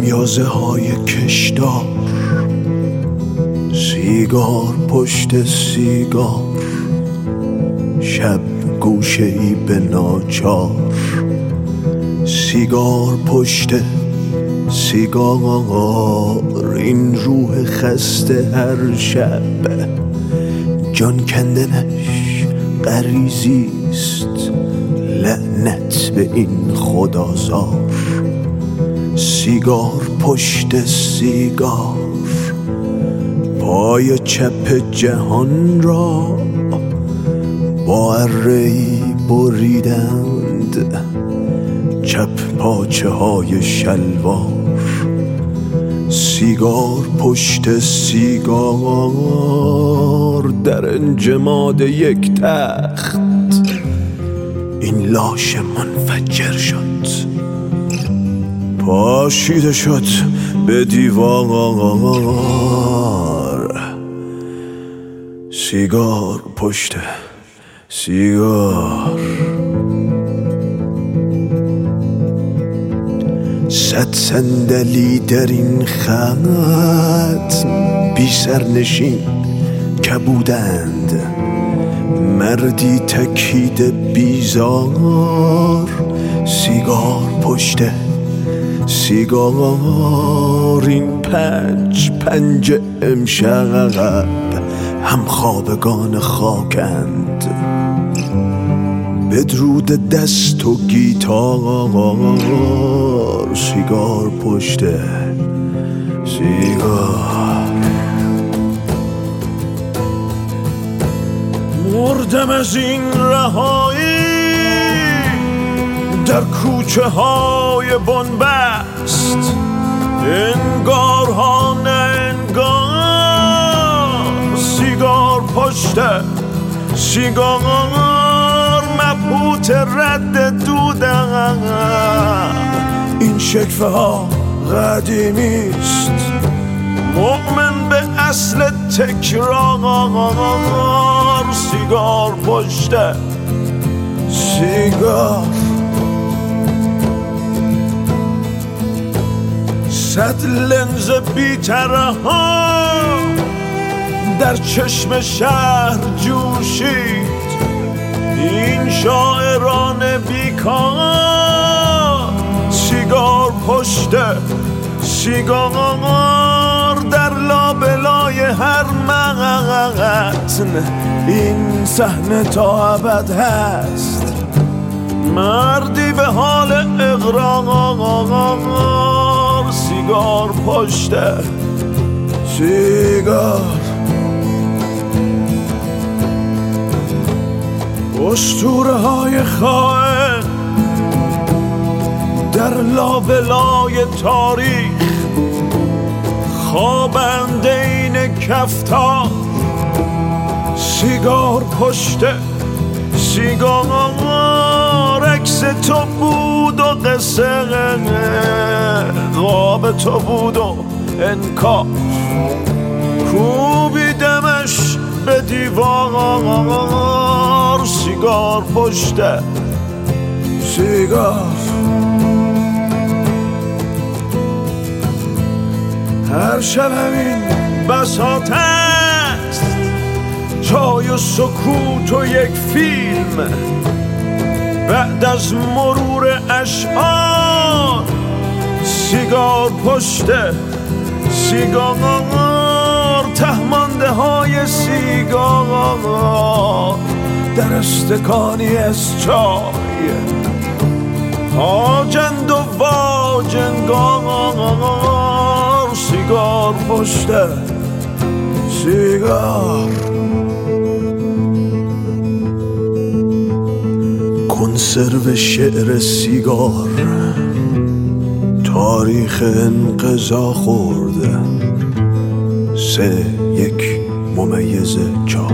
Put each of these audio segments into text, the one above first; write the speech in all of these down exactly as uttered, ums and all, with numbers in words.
خمیازه های کشدار، سیگار پشت سیگار، شب گوشه ای به ناچار، سیگار پشت سیگار، این روح خسته هر شب جان کندنش غریزیست، لعنت به این خدازار. سیگار پشت سیگار، پای چپ جهان را با اره‌ای بریدند، چپ پاچه های شلوار. سیگار پشت سیگار، در انجماد یک تخت این لاش منفجر شد، پاشیده شد به دیوار. سیگار پشت سیگار، صد صندلی در این خط بی سرنشین کبودند، مردی تکیده بیزار. سیگار پشت سیگار، این پنج پنج امشب هم خوابگان خاکند، بدرود دست و گیتار. سیگار پشت سیگار، مردم از این رهایی در کوچه های بنبست، انگار ها نه انگار. سیگار پشت سیگار، مبهوت رد دودم، این شکفه ها قدیمیست، مؤمن به اصل تکرار. سیگار پشت سیگار، صد لنز بی‌طرح ها در چشم شهر جوشید، این شاعران بیکار. سیگار پشت سیگار، در لابلای هر متن این صحنه تا ابد هست، مردی به حال اقرار. سیگار پشت سیگار، اسطوره های خائن در لابلای تاریخ، خوابند این کفتار. سیگار پشت سیگار، عکس تو بود و قصه خواب تو بود و انکار، کوبیدمش به دیوار. سیگار پشت سیگار، هر شب همین بساط است، جای و سکوت و یک فیلم، بعد از مرور اشعار. سیگار پشت سیگار، تهمانده های سیگار در استکانی از چای، آجند و واجنگار. سیگار پشت سیگار، کنسرو شعر سیگار، تاریخ انقضا خورده، سه یک ممیز چار.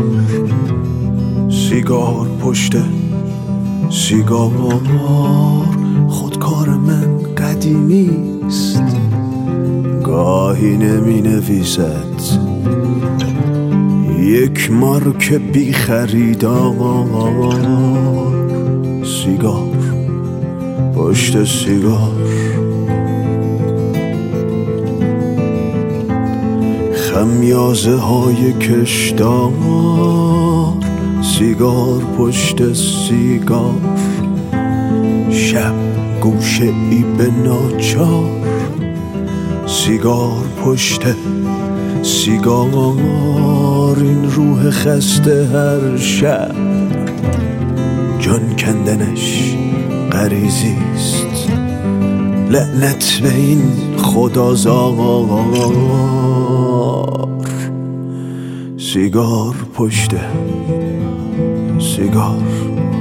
سیگار پشت سیگار، خودکار من قدیمیست، گاهی نمی نویسد، یک مارک بی خریدار. سیگار پشت سیگار، خمیازه های کشدار، سیگار پشت سیگار، شب گوشه ای به ناچار، سیگار پشت سیگار. این روح خسته هر شب جان کندنش غریزیست، لعنت به این خدازار. سیگار پشت سیگار.